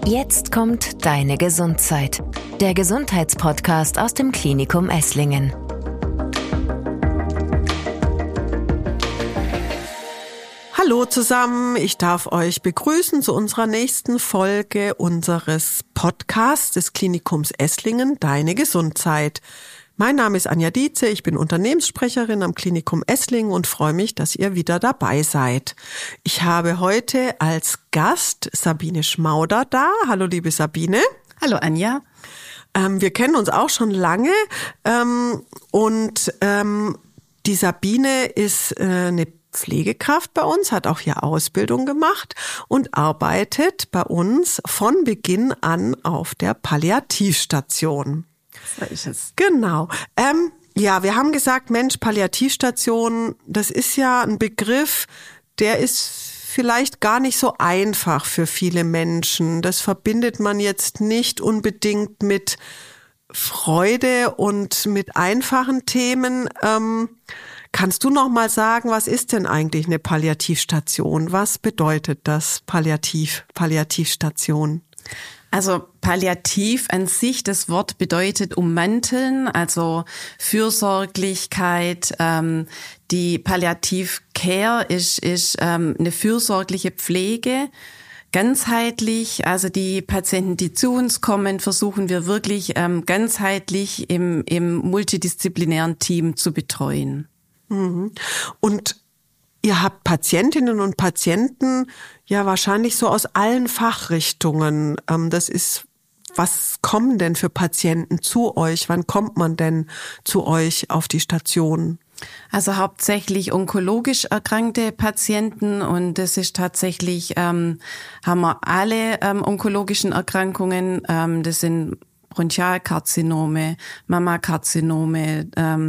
Jetzt kommt Deine Gesundheit, der Gesundheitspodcast aus dem Klinikum Esslingen. Hallo zusammen, ich darf euch begrüßen zu unserer nächsten Folge unseres Podcasts des Klinikums Esslingen, Deine Gesundheit. Mein Name ist Anja Dietze, ich bin Unternehmenssprecherin am Klinikum Esslingen und freue mich, dass ihr wieder dabei seid. Ich habe heute als Gast Sabine Schmauder da. Hallo liebe Sabine. Hallo Anja. Wir kennen uns auch schon lange und die Sabine ist eine Pflegekraft bei uns, hat auch hier Ausbildung gemacht und arbeitet bei uns von Beginn an auf der Palliativstation. So ist es. Genau. Ja, wir haben gesagt, Mensch, Palliativstation, das ist ja ein Begriff, der ist vielleicht gar nicht so einfach für viele Menschen. Das verbindet man jetzt nicht unbedingt mit Freude und mit einfachen Themen. Kannst du noch mal sagen, was ist denn eigentlich eine Palliativstation? Was bedeutet das Palliativstation? Also Palliativ an sich, das Wort bedeutet ummanteln, also Fürsorglichkeit. Die Palliativ-Care ist eine fürsorgliche Pflege, ganzheitlich. Also die Patienten, die zu uns kommen, versuchen wir wirklich ganzheitlich im multidisziplinären Team zu betreuen. Und ihr habt Patientinnen und Patienten ja wahrscheinlich so aus allen Fachrichtungen. Was kommen denn für Patienten zu euch? Wann kommt man denn zu euch auf die Station? Also hauptsächlich onkologisch erkrankte Patienten und das ist tatsächlich, haben wir alle onkologischen Erkrankungen. Das sind Bronchialkarzinome, Mammakarzinome,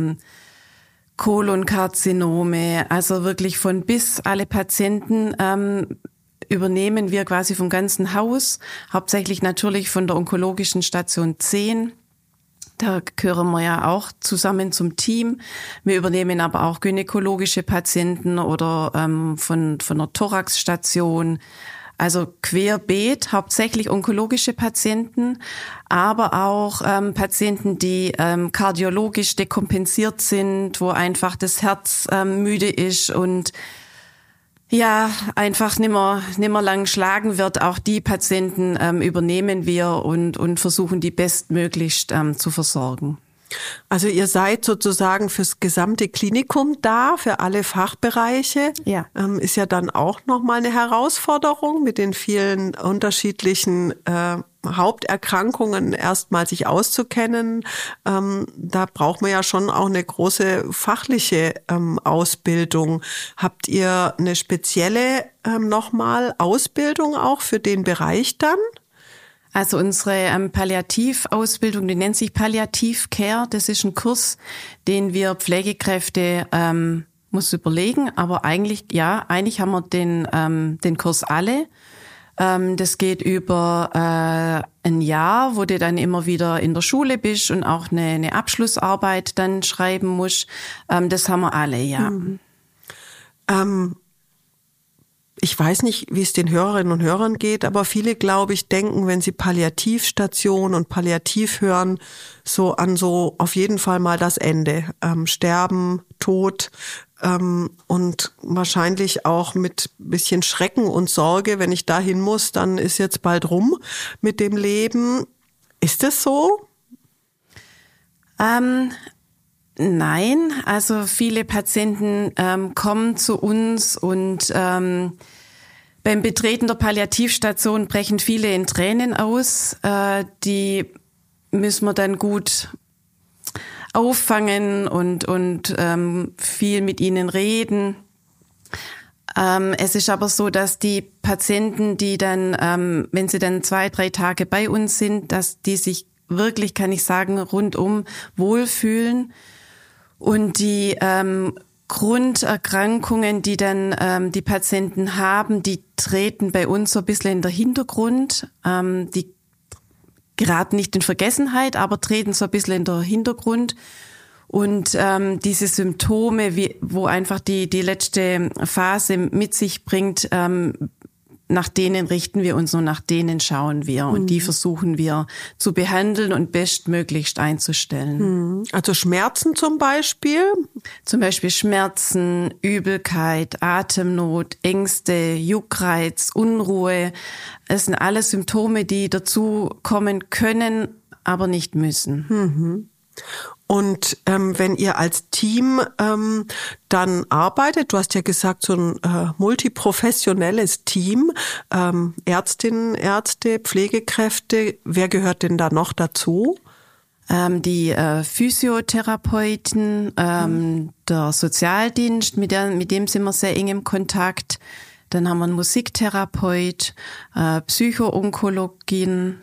Kolonkarzinome, also wirklich von bis alle Patienten übernehmen wir quasi vom ganzen Haus, hauptsächlich natürlich von der onkologischen Station 10. Da gehören wir ja auch zusammen zum Team. Wir übernehmen aber auch gynäkologische Patienten oder von der Thoraxstation. Also querbeet, hauptsächlich onkologische Patienten, aber auch Patienten, die kardiologisch dekompensiert sind, wo einfach das Herz müde ist und ja einfach nimmer lang schlagen wird. Auch die Patienten übernehmen wir und versuchen die bestmöglichst zu versorgen. Also ihr seid sozusagen fürs gesamte Klinikum da, für alle Fachbereiche. Ja. Ist ja dann auch nochmal eine Herausforderung mit den vielen unterschiedlichen Haupterkrankungen erstmal sich auszukennen. Da braucht man ja schon auch eine große fachliche Ausbildung. Habt ihr eine spezielle nochmal Ausbildung auch für den Bereich dann? Also unsere Palliativausbildung, die nennt sich Palliativ-Care. Das ist ein Kurs, den wir Pflegekräfte, muss überlegen, aber eigentlich haben wir den Kurs alle. Das geht über ein Jahr, wo du dann immer wieder in der Schule bist und auch eine Abschlussarbeit dann schreiben musst. Das haben wir alle, ja. Ich weiß nicht, wie es den Hörerinnen und Hörern geht, aber viele, glaube ich, denken, wenn sie Palliativstation und Palliativ hören, so an so auf jeden Fall mal das Ende. Sterben, Tod und wahrscheinlich auch mit bisschen Schrecken und Sorge, wenn ich dahin muss, dann ist jetzt bald rum mit dem Leben. Ist das so? Nein, also viele Patienten kommen zu uns und beim Betreten der Palliativstation brechen viele in Tränen aus. Die müssen wir dann gut auffangen und viel mit ihnen reden. Es ist aber so, dass die Patienten, die dann, wenn sie dann 2-3 Tage bei uns sind, dass die sich wirklich, kann ich sagen, rundum wohlfühlen. Und die Grunderkrankungen, die dann die Patienten haben, die treten bei uns so ein bisschen in den Hintergrund. Die geraten nicht in Vergessenheit, aber treten so ein bisschen in den Hintergrund. Und diese Symptome, wo einfach die letzte Phase mit sich bringt, nach denen richten wir uns und nach denen schauen wir und die versuchen wir zu behandeln und bestmöglichst einzustellen. Also Schmerzen zum Beispiel? Zum Beispiel Schmerzen, Übelkeit, Atemnot, Ängste, Juckreiz, Unruhe. Es sind alles Symptome, die dazu kommen können, aber nicht müssen. Und wenn ihr als Team dann arbeitet, du hast ja gesagt, so ein multiprofessionelles Team, Ärztinnen, Ärzte, Pflegekräfte, wer gehört denn da noch dazu? Die Physiotherapeuten, der Sozialdienst, mit dem sind wir sehr eng im Kontakt. Dann haben wir einen Musiktherapeut, Psychoonkologin.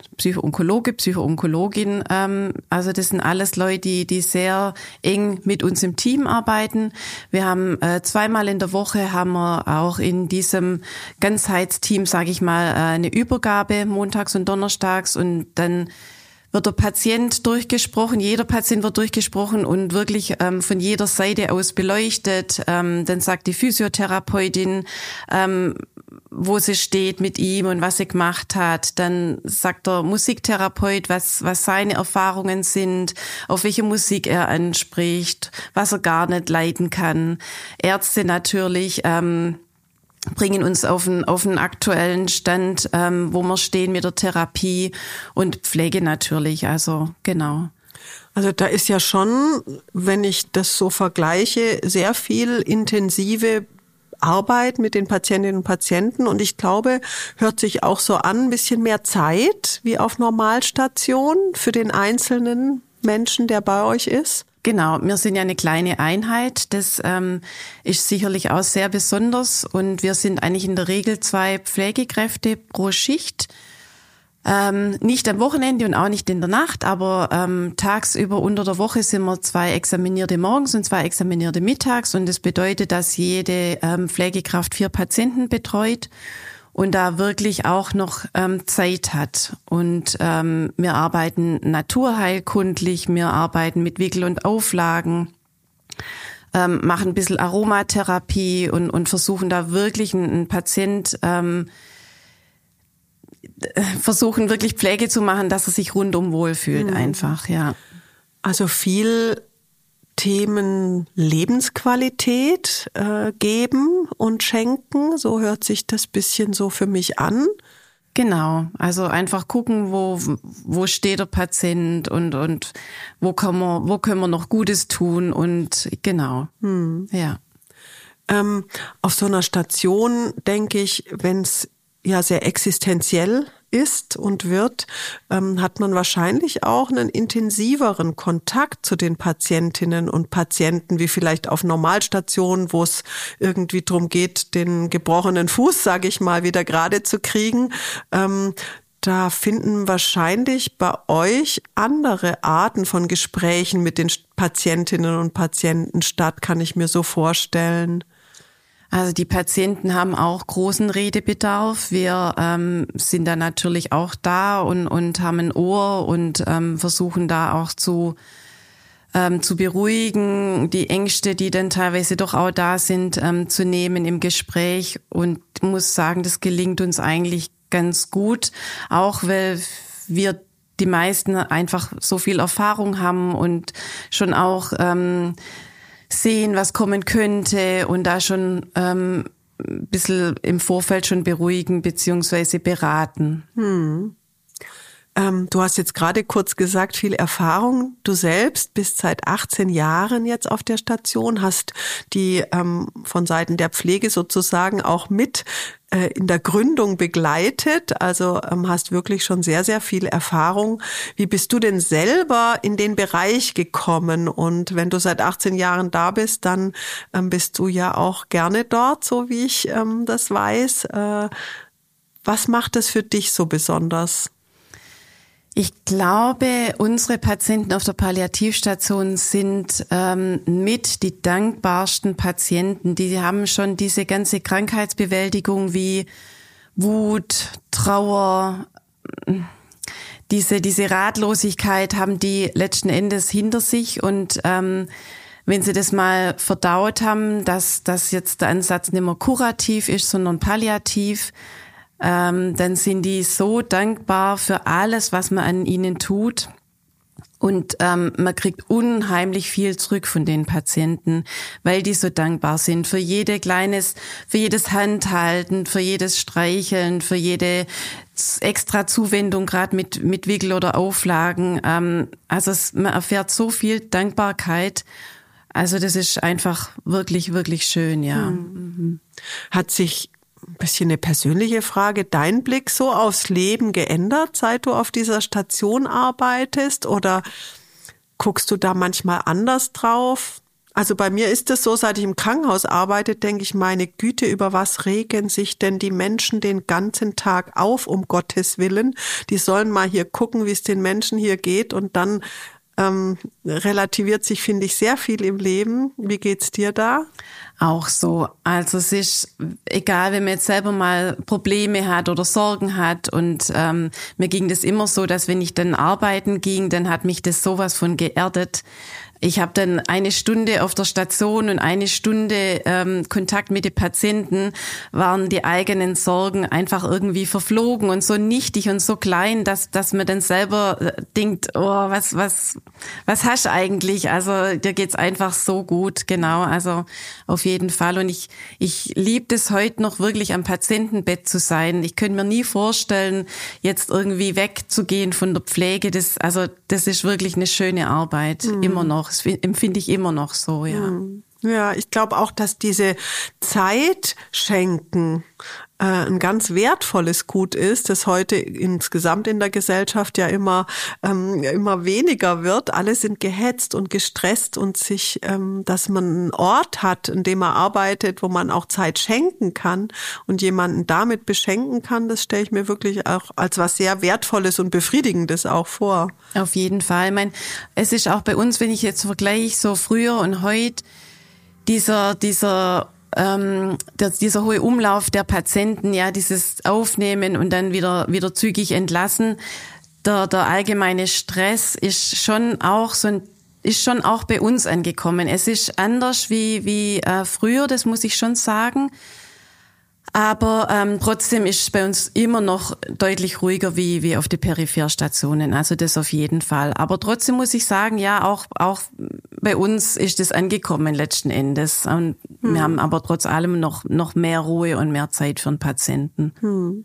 Also das sind alles Leute, die sehr eng mit uns im Team arbeiten. Wir haben 2-mal in der Woche haben wir auch in diesem Ganzheitsteam, sage ich mal, eine Übergabe montags und donnerstags und dann wird der Patient durchgesprochen, jeder Patient wird durchgesprochen und wirklich von jeder Seite aus beleuchtet. Dann sagt die Physiotherapeutin, wo sie steht mit ihm und was sie gemacht hat. Dann sagt der Musiktherapeut, was seine Erfahrungen sind, auf welche Musik er anspricht, was er gar nicht leiden kann. Ärzte natürlich bringen uns auf einen aktuellen Stand, wo wir stehen mit der Therapie und Pflege natürlich, also genau. Also da ist ja schon, wenn ich das so vergleiche, sehr viel intensive Arbeit mit den Patientinnen und Patienten und ich glaube, hört sich auch so an, ein bisschen mehr Zeit wie auf Normalstation für den einzelnen Menschen, der bei euch ist. Genau, wir sind ja eine kleine Einheit, das ist sicherlich auch sehr besonders und wir sind eigentlich in der Regel 2 Pflegekräfte pro Schicht, nicht am Wochenende und auch nicht in der Nacht, aber tagsüber unter der Woche sind wir 2 Examinierte morgens und 2 Examinierte mittags und das bedeutet, dass jede Pflegekraft 4 Patienten betreut und da wirklich auch noch Zeit hat. Und wir arbeiten naturheilkundlich, wir arbeiten mit Wickel und Auflagen, machen ein bisschen Aromatherapie und versuchen da wirklich einen Patient, versuchen wirklich Pflege zu machen, dass er sich rundum wohlfühlt einfach, ja. Also viel Themen Lebensqualität geben und schenken, so hört sich das bisschen so für mich an. Genau, also einfach gucken, wo steht der Patient und wo können wir noch Gutes tun und genau, ja. Auf so einer Station denke ich, wenn es ja sehr existenziell ist und wird, hat man wahrscheinlich auch einen intensiveren Kontakt zu den Patientinnen und Patienten, wie vielleicht auf Normalstationen, wo es irgendwie darum geht, den gebrochenen Fuß, sage ich mal, wieder gerade zu kriegen. Da finden wahrscheinlich bei euch andere Arten von Gesprächen mit den Patientinnen und Patienten statt, kann ich mir so vorstellen. Also die Patienten haben auch großen Redebedarf. Wir sind da natürlich auch da und haben ein Ohr und versuchen da auch zu beruhigen, die Ängste, die dann teilweise doch auch da sind, zu nehmen im Gespräch. Und ich muss sagen, das gelingt uns eigentlich ganz gut, auch weil wir die meisten einfach so viel Erfahrung haben und schon auch sehen, was kommen könnte und da schon ein bisschen im Vorfeld schon beruhigen beziehungsweise beraten. Du hast jetzt gerade kurz gesagt, viel Erfahrung. Du selbst bist seit 18 Jahren jetzt auf der Station, hast die von Seiten der Pflege sozusagen auch mit in der Gründung begleitet, also hast wirklich schon sehr, sehr viel Erfahrung. Wie bist du denn selber in den Bereich gekommen? Und wenn du seit 18 Jahren da bist, dann bist du ja auch gerne dort, so wie ich das weiß. Was macht das für dich so besonders? Ich glaube, unsere Patienten auf der Palliativstation sind mit die dankbarsten Patienten. Die haben schon diese ganze Krankheitsbewältigung wie Wut, Trauer, diese Ratlosigkeit haben die letzten Endes hinter sich. Und wenn sie das mal verdaut haben, dass jetzt der Ansatz nicht mehr kurativ ist, sondern palliativ, dann sind die so dankbar für alles, was man an ihnen tut. Und man kriegt unheimlich viel zurück von den Patienten, weil die so dankbar sind für jedes Handhalten, für jedes Streicheln, für jede extra Zuwendung, gerade mit Wickel oder Auflagen. Man erfährt so viel Dankbarkeit. Also das ist einfach wirklich, wirklich schön, ja. Mhm. Hat sich ein bisschen eine persönliche Frage, dein Blick so aufs Leben geändert, seit du auf dieser Station arbeitest? Oder guckst du da manchmal anders drauf? Also bei mir ist es so, seit ich im Krankenhaus arbeite, denke ich, meine Güte, über was regen sich denn die Menschen den ganzen Tag auf, um Gottes Willen? Die sollen mal hier gucken, wie es den Menschen hier geht, und dann relativiert sich, finde ich, sehr viel im Leben. Wie geht's dir da? Auch so. Also es ist egal, wenn man jetzt selber mal Probleme hat oder Sorgen hat, und mir ging das immer so, dass wenn ich dann arbeiten ging, dann hat mich das sowas von geerdet. Ich habe dann 1 Stunde auf der Station und 1 Stunde Kontakt mit den Patienten, waren die eigenen Sorgen einfach irgendwie verflogen und so nichtig und so klein, dass man dann selber denkt, oh, was hast du eigentlich? Also dir geht's einfach so gut, genau, also auf jeden Fall. Und ich liebe das heute noch wirklich am Patientenbett zu sein. Ich könnte mir nie vorstellen, jetzt irgendwie wegzugehen von der Pflege. Das ist wirklich eine schöne Arbeit, immer noch. Das empfinde ich immer noch so, ja. Ja, ich glaube auch, dass diese Zeit schenken ein ganz wertvolles Gut ist, das heute insgesamt in der Gesellschaft ja immer weniger wird. Alle sind gehetzt und gestresst, und dass man einen Ort hat, in dem man arbeitet, wo man auch Zeit schenken kann und jemanden damit beschenken kann, das stelle ich mir wirklich auch als was sehr Wertvolles und Befriedigendes auch vor. Auf jeden Fall. Ich meine, es ist auch bei uns, wenn ich jetzt vergleiche, so früher und heute, dieser hohe Umlauf der Patienten, ja, dieses Aufnehmen und dann wieder zügig entlassen, der allgemeine Stress ist schon auch bei uns angekommen. Es ist anders wie früher, das muss ich schon sagen. Aber trotzdem ist es bei uns immer noch deutlich ruhiger wie auf die Peripherstationen. Also das auf jeden Fall. Aber trotzdem muss ich sagen, ja, auch bei uns ist es angekommen letzten Endes. Und wir haben aber trotz allem noch mehr Ruhe und mehr Zeit für den Patienten.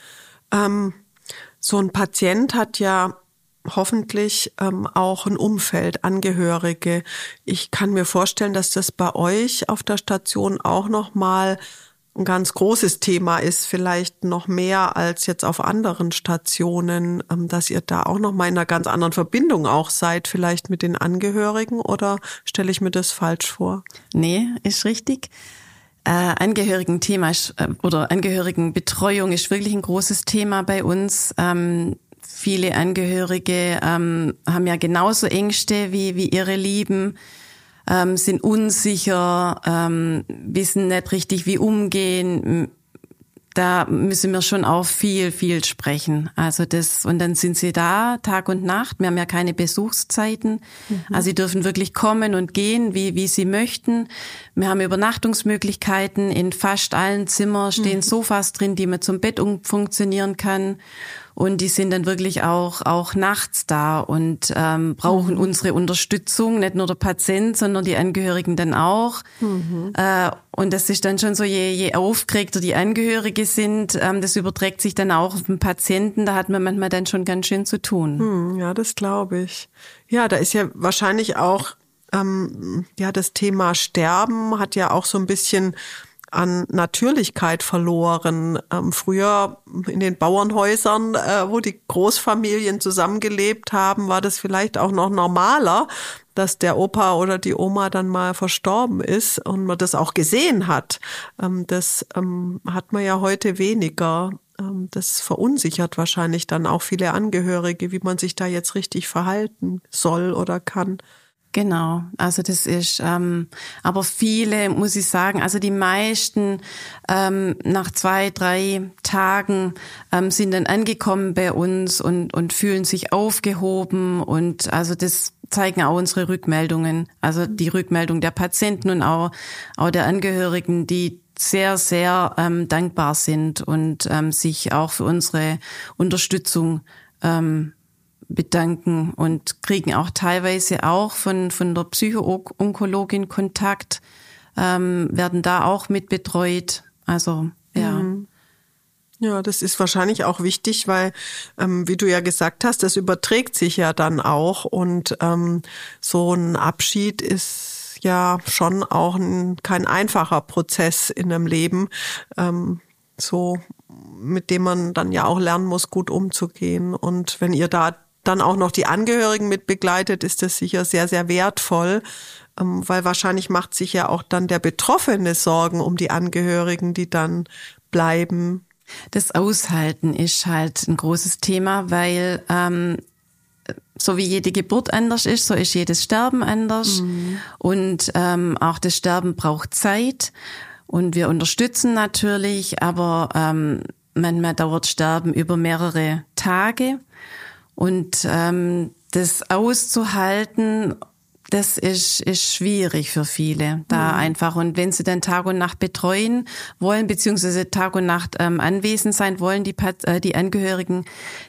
So ein Patient hat ja hoffentlich auch ein Umfeld, Angehörige. Ich kann mir vorstellen, dass das bei euch auf der Station auch noch mal ein ganz großes Thema ist, vielleicht noch mehr als jetzt auf anderen Stationen, dass ihr da auch noch mal in einer ganz anderen Verbindung auch seid, vielleicht mit den Angehörigen, oder stelle ich mir das falsch vor? Nee, ist richtig. Angehörigenthema oder Angehörigenbetreuung ist wirklich ein großes Thema bei uns. Viele Angehörige haben ja genauso Ängste wie ihre Lieben. Sind unsicher, wissen nicht richtig, wie umgehen. Da müssen wir schon auch viel sprechen. Also und dann sind sie da Tag und Nacht. Wir haben ja keine Besuchszeiten. Also sie dürfen wirklich kommen und gehen, wie sie möchten. Wir haben Übernachtungsmöglichkeiten. In fast allen Zimmern stehen Sofas drin, die man zum Bett umfunktionieren kann. Und die sind dann wirklich auch nachts da und brauchen unsere Unterstützung, nicht nur der Patient, sondern die Angehörigen dann auch. Und das ist dann schon so, je aufgeregter die Angehörige sind, das überträgt sich dann auch auf den Patienten. Da hat man manchmal dann schon ganz schön zu tun. Ja, das glaube ich. Ja, da ist ja wahrscheinlich auch das Thema Sterben hat ja auch so ein bisschen an Natürlichkeit verloren. Früher in den Bauernhäusern, wo die Großfamilien zusammengelebt haben, war das vielleicht auch noch normaler, dass der Opa oder die Oma dann mal verstorben ist und man das auch gesehen hat. Das hat man ja heute weniger. Das verunsichert wahrscheinlich dann auch viele Angehörige, wie man sich da jetzt richtig verhalten soll oder kann. Genau, also das ist, aber viele, muss ich sagen, also die meisten nach 2-3 Tagen sind dann angekommen bei uns und fühlen sich aufgehoben, und also das zeigen auch unsere Rückmeldungen, also die Rückmeldung der Patienten und auch der Angehörigen, die sehr, sehr dankbar sind und sich auch für unsere Unterstützung bedanken und kriegen auch teilweise auch von der Psycho-Onkologin Kontakt, werden da auch mit betreut. Also, ja. Ja, das ist wahrscheinlich auch wichtig, weil, wie du ja gesagt hast, das überträgt sich ja dann auch und so ein Abschied ist ja schon auch kein einfacher Prozess in einem Leben, so mit dem man dann ja auch lernen muss, gut umzugehen. Und wenn ihr da dann auch noch die Angehörigen mit begleitet, ist das sicher sehr, sehr wertvoll, weil wahrscheinlich macht sich ja auch dann der Betroffene Sorgen um die Angehörigen, die dann bleiben. Das Aushalten ist halt ein großes Thema, weil so wie jede Geburt anders ist, so ist jedes Sterben anders. Und auch das Sterben braucht Zeit. Und wir unterstützen natürlich, aber manchmal dauert Sterben über mehrere Tage. Und das auszuhalten, das ist schwierig für viele da einfach. Und wenn sie dann Tag und Nacht betreuen wollen, beziehungsweise Tag und Nacht anwesend sein wollen, die Angehörigen,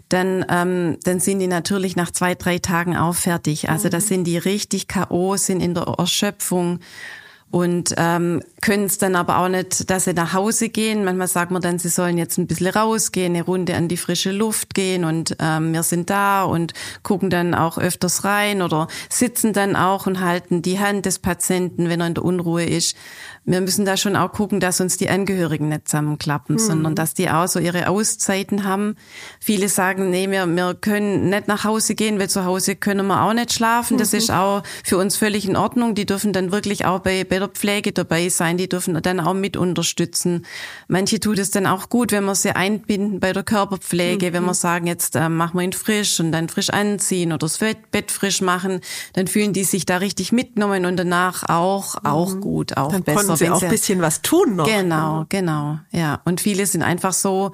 dann sind die natürlich nach 2-3 Tagen auch fertig. Also da sind die richtig K.O., sind in der Erschöpfung. Und können es dann aber auch nicht, dass sie nach Hause gehen. Manchmal sagt man dann, sie sollen jetzt ein bisschen rausgehen, eine Runde an die frische Luft gehen und wir sind da und gucken dann auch öfters rein oder sitzen dann auch und halten die Hand des Patienten, wenn er in der Unruhe ist. Wir müssen da schon auch gucken, dass uns die Angehörigen nicht zusammenklappen, sondern dass die auch so ihre Auszeiten haben. Viele sagen, nee, wir können nicht nach Hause gehen, weil zu Hause können wir auch nicht schlafen. Das ist auch für uns völlig in Ordnung. Die dürfen dann wirklich auch bei der Pflege dabei sein. Die dürfen dann auch mit unterstützen. Manche tut es dann auch gut, wenn wir sie einbinden bei der Körperpflege, wenn wir sagen, jetzt machen wir ihn frisch und dann frisch anziehen oder das Bett frisch machen, dann fühlen die sich da richtig mitgenommen und danach auch gut, auch dann besser. Sie auch ein bisschen was tun noch. Genau, ja. Und viele sind einfach so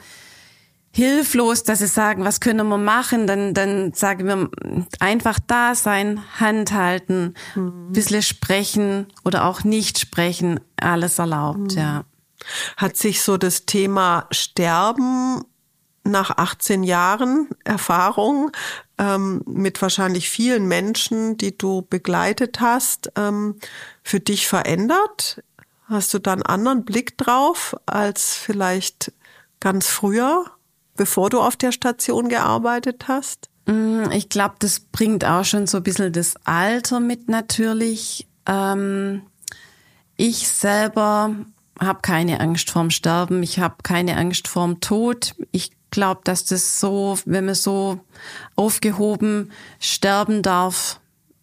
hilflos, dass sie sagen, was können wir machen? Dann sagen wir einfach da sein, Hand halten, ein bisschen sprechen oder auch nicht sprechen, alles erlaubt, ja. Hat sich so das Thema Sterben nach 18 Jahren Erfahrung mit wahrscheinlich vielen Menschen, die du begleitet hast, für dich verändert? Hast du da einen anderen Blick drauf als vielleicht ganz früher, bevor du auf der Station gearbeitet hast? Ich glaube, das bringt auch schon so ein bisschen das Alter mit natürlich. Ich selber habe keine Angst vorm Sterben, ich habe keine Angst vorm Tod. Ich glaube, dass das so, wenn man so aufgehoben sterben darf,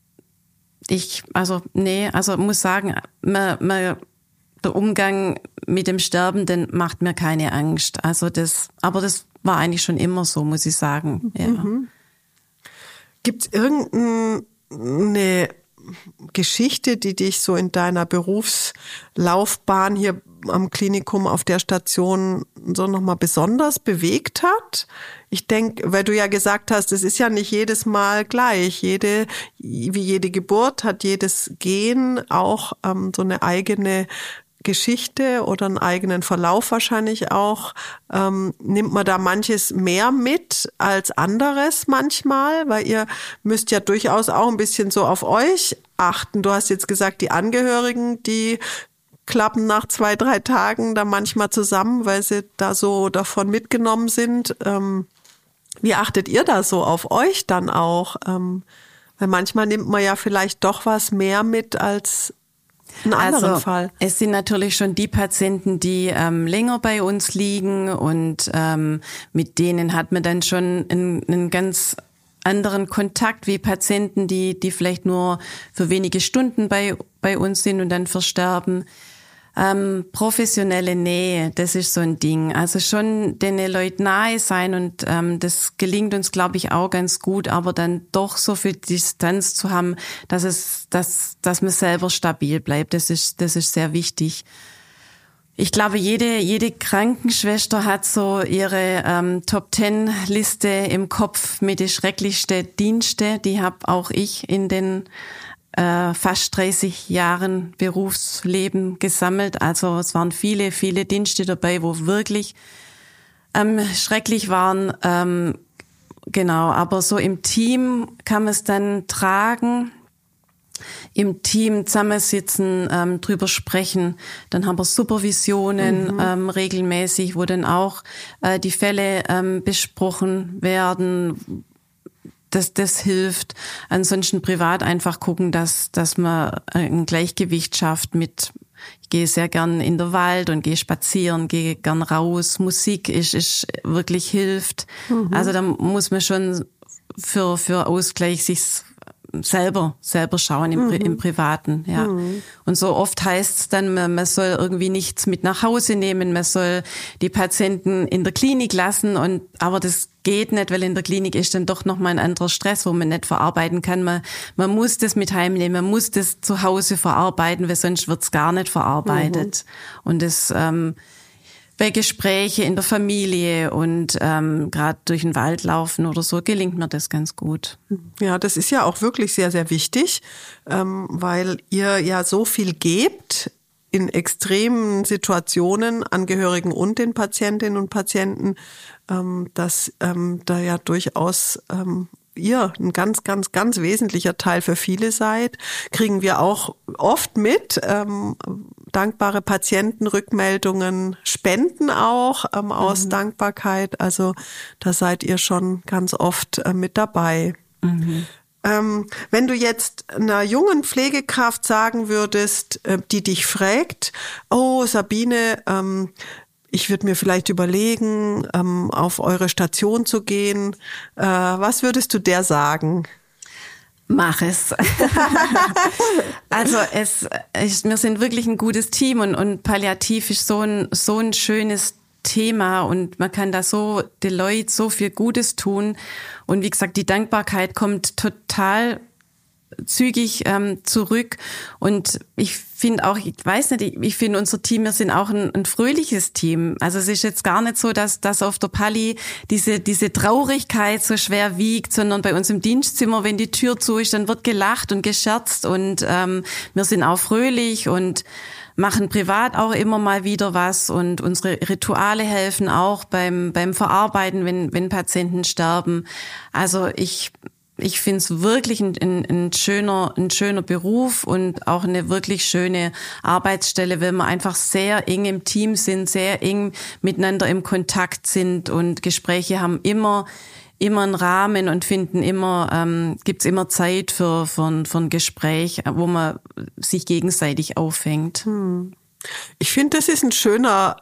muss sagen, der Umgang mit dem Sterbenden macht mir keine Angst. Aber das war eigentlich schon immer so, muss ich sagen. Ja. Gibt's irgendeine Geschichte, die dich so in deiner Berufslaufbahn hier am Klinikum auf der Station so nochmal besonders bewegt hat? Ich denke, weil du ja gesagt hast, es ist ja nicht jedes Mal gleich. Wie jede Geburt hat jedes Gen auch so eine eigene Geschichte oder einen eigenen Verlauf wahrscheinlich auch. Nimmt man da manches mehr mit als anderes manchmal? Weil ihr müsst ja durchaus auch ein bisschen so auf euch achten. Du hast jetzt gesagt, die Angehörigen, die klappen nach 2-3 Tagen da manchmal zusammen, weil sie da so davon mitgenommen sind. Wie achtet ihr da so auf euch dann auch? Weil manchmal nimmt man ja vielleicht doch was mehr mit als einen anderen Fall. Es sind natürlich schon die Patienten, die länger bei uns liegen und mit denen hat man dann schon einen ganz anderen Kontakt wie Patienten, die vielleicht nur für wenige Stunden bei uns sind und dann versterben. Professionelle Nähe, das ist so ein Ding. Also schon den Leuten nahe sein und das gelingt uns, glaube ich, auch ganz gut, aber dann doch so viel Distanz zu haben, dass man selber stabil bleibt. Das ist sehr wichtig. Ich glaube, jede Krankenschwester hat so ihre Top-10-Liste im Kopf mit den schrecklichsten Dienste. Die habe auch ich in den fast 30 Jahren Berufsleben gesammelt. Also es waren viele, viele Dienste dabei, wo wirklich schrecklich waren. Genau, aber so im Team kann man es dann tragen, im Team zusammensitzen, drüber sprechen. Dann haben wir Supervisionen regelmäßig, wo dann auch die Fälle besprochen werden. Das hilft. Ansonsten privat einfach gucken, dass man ein Gleichgewicht schafft mit, ich gehe sehr gern in den Wald und gehe spazieren, gehe gern raus. Musik ist wirklich hilft. Also da muss man schon für Ausgleich sich selber schauen im Privaten, ja. Und so oft heißt es dann, man soll irgendwie nichts mit nach Hause nehmen, man soll die Patienten in der Klinik lassen aber das geht nicht, weil in der Klinik ist dann doch nochmal ein anderer Stress, wo man nicht verarbeiten kann. Man muss das mit heimnehmen, man muss das zu Hause verarbeiten, weil sonst wird's gar nicht verarbeitet. Und das bei Gespräche in der Familie und gerade durch den Wald laufen oder so gelingt mir das ganz gut. Ja, das ist ja auch wirklich sehr, sehr wichtig, weil ihr ja so viel gebt in extremen Situationen Angehörigen und den Patientinnen und Patienten, dass da ja durchaus ihr ein ganz, ganz, ganz wesentlicher Teil für viele seid, kriegen wir auch oft mit. Dankbare Patientenrückmeldungen, Spenden auch aus Dankbarkeit. Also da seid ihr schon ganz oft mit dabei. Wenn du jetzt einer jungen Pflegekraft sagen würdest, die dich fragt, oh Sabine, ich würde mir vielleicht überlegen, auf eure Station zu gehen. Was würdest du der sagen? Mach es. Also wir sind wirklich ein gutes Team und Palliativ ist so ein schönes Thema und man kann da so den Leuten so viel Gutes tun. Und wie gesagt, die Dankbarkeit kommt total zügig zurück. Und ich finde auch, ich finde unser Team, wir sind auch ein fröhliches Team. Also es ist jetzt gar nicht so, dass auf der Palli diese Traurigkeit so schwer wiegt, sondern bei uns im Dienstzimmer, wenn die Tür zu ist, dann wird gelacht und gescherzt und wir sind auch fröhlich und machen privat auch immer mal wieder was und unsere Rituale helfen auch beim Verarbeiten, wenn Patienten sterben. Also ich finde es wirklich ein schöner Beruf und auch eine wirklich schöne Arbeitsstelle, weil wir einfach sehr eng im Team sind, sehr eng miteinander im Kontakt sind und Gespräche haben immer einen Rahmen und finden gibt's immer Zeit für ein Gespräch, wo man sich gegenseitig auffängt. Ich finde, das ist ein schöner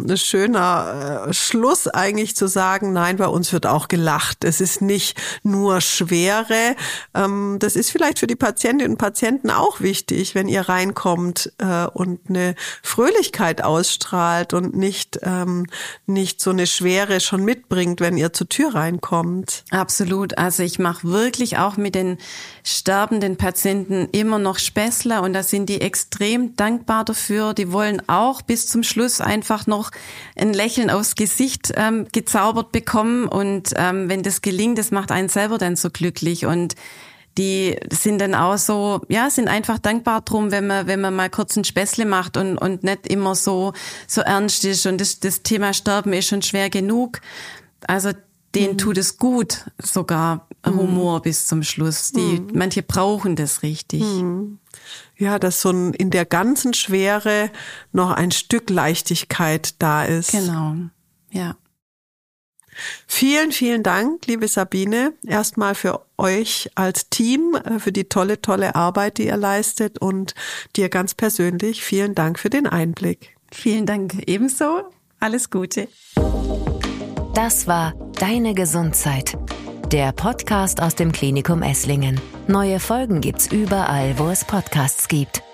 Schluss eigentlich zu sagen, nein, bei uns wird auch gelacht. Es ist nicht nur Schwere. Das ist vielleicht für die Patientinnen und Patienten auch wichtig, wenn ihr reinkommt und eine Fröhlichkeit ausstrahlt und nicht so eine Schwere schon mitbringt, wenn ihr zur Tür reinkommt. Absolut. Also ich mache wirklich auch mit den sterbenden Patienten immer noch Späßler und da sind die extrem dankbar dafür. Die wollen auch bis zum Schluss einfach noch ein Lächeln aufs Gesicht gezaubert bekommen und wenn das gelingt, das macht einen selber dann so glücklich und die sind dann auch so, ja, sind einfach dankbar drum, wenn man mal kurz ein Späßle macht und nicht immer so ernst ist und das Thema Sterben ist schon schwer genug. Also denen tut es gut, sogar Humor bis zum Schluss. Manche brauchen das richtig. Ja, dass so in der ganzen Schwere noch ein Stück Leichtigkeit da ist. Genau, ja. Vielen, vielen Dank, liebe Sabine, erstmal für euch als Team, für die tolle, tolle Arbeit, die ihr leistet und dir ganz persönlich vielen Dank für den Einblick. Vielen Dank ebenso. Alles Gute. Das war Deine Gesundheit, der Podcast aus dem Klinikum Esslingen. Neue Folgen gibt's überall, wo es Podcasts gibt.